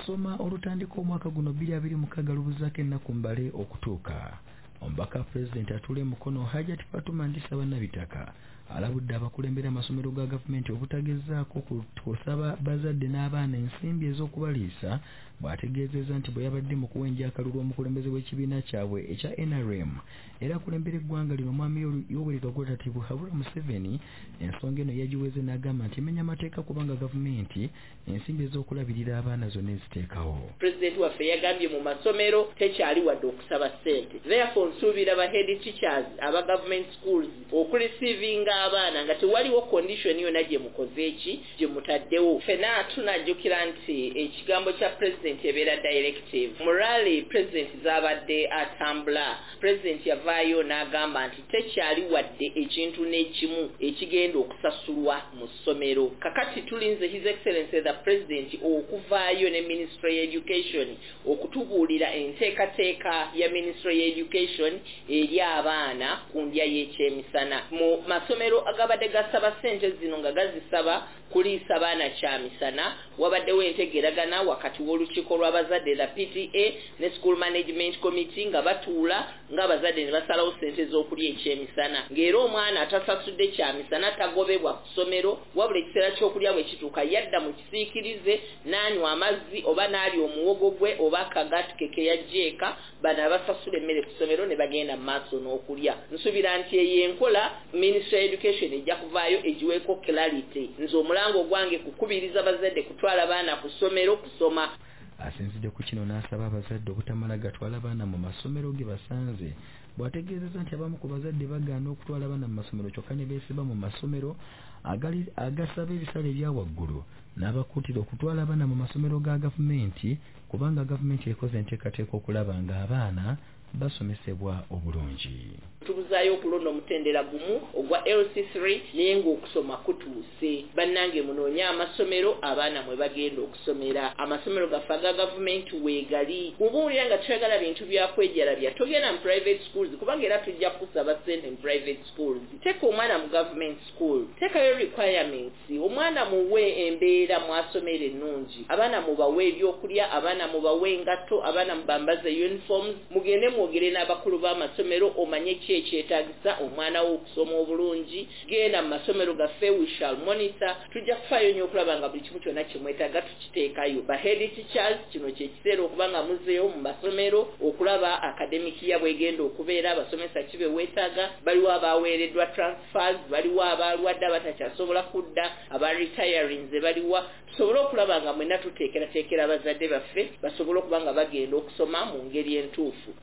okusoma olutandika omwaka guno 2026 lubuzaako ennaku mbale okutuuka. Omubaka Pulezidenti atule mukono Hajjati Fatuma Ndisa Nabitaka alabudde abakulembera amasomero ga gavumenti obutagezaako kusaba bazadde n'abaana ensimbi ez'okubaliisa, bw'ategeezezza nti bwe yabadde mu kuwenja akalulu omukulembeze w'ekibiina kyabwe ekya NRM era akulembera eggwanga lino Mwami Yoweri Kaguta Habura Museveni, ensonga eno yagiweze n'agamba nti emenya amateeka kubanga gavumenti ensimbi ez'okulabirira abaana zonna eziteekawo. Pulezidenti waffe yagambye mu masomero tekyali wadde okusaba ssente. Therefore nsuubira ba head teachers aba government schools okureceivinga abaana nga tewaliwo condition yonna gye mukoze eki gye mutaddewo. Ffenna tunajjukira nti ekigambo kya President ebeera directive. Mu rally President zaabadde atambula, President yavaayo n'agamba nti tekyali wadde ekintu n'ekimu ekigenda okusasulwa mu ssomero. Kakati tulinze His Excellency the President okuvaayo ne Ministry ya Education okutubuulira enteekateeka ya Ministry ya Education eri abaana ku ndya y'ekyemisana. Mu masomero agabadde gasaba ssente zino nga gazisaba kuliisa baana kyamisana, wabaddewo entegeragana wakati w'olukiiko lw'abazadde la PTA ne School Management Committee nga batuula ng'abazadde ne basalawo ssente z'okulya ekyemisana. Ng'era omwana atasasudde kyamisana tagobebwa ku ssomero, wabula ekiseera ky'okulya bwe kituuka yadda mu kisiikirize n'anywa amazzi oba n'alya omuwogo gwe oba akagati ke yajjeeka, bano abasasula emmere ku ssomero ne bagenda mu maaso n'okulya. Nsuubira nti eyo enkola Ministry of Education ejja kuvaayo egiweeko clarity. Nze omulango gwange kukubiriza bazadde kutwala baana ku ssomero kusoma. Asinzidde ku kino n'asaba abazadde obutamala gatwala baana mu masomero ge basanze, bw'ategeezezza nti abamu ku bazadde bagaana okutwala baana mu masomero kyokka ne beesiba mu masomero agasaba ebisale ebya waggulu, n'abakuutira okutwala abaana mu masomero ga gavumenti kubanga gavumenti ekoze enteekateeka okulaba nga abaana basomesebwa obulungi. Tubuzaayo okulonda omutendera gumu ogwa LC3 naye ng'okusoma kutuuse. Bannange munoonye amasomero abaana mwe bagenda okusomera. Amasomero gaffe aga gavumenti weegali. Mubuulira nga tuyagala bintu byakwejalabya togenda mu private schools kubanga era tujja kusaba ssente mu private schools. Teeka omwana mu government school, teekayo requirements, omwana muwe embeera mwasomero ennungi, abaana mubawe ebyokulya, abaana mubawe engatto, abaana mubambaze uniforms, mugende mwogere n'abakulu b'amasomero omanye ki ekyetaagisa omwana wo okusoma obulungi. Genda mu masomero gaffe, we shall monitor. Tujja kufaayo nnyo okulaba nga buli kimu kyonna kyemwetaaga tukiteekayo. Ba head teachers kino kye kiseera okuba nga muzeeyo mu masomero okulaba academic ya bwegenda okubeera, abasomesa ki be weetaaga, baliwo abaaweereddwa transfers, baliwo abalwadde abatakyasobola kudda, aba retiring ze baliwa. Tusobole okulaba nga mwenna tuteekerateekera abazadde baffe basobole okuba nga bagenda okusoma mu ngeri entuufu.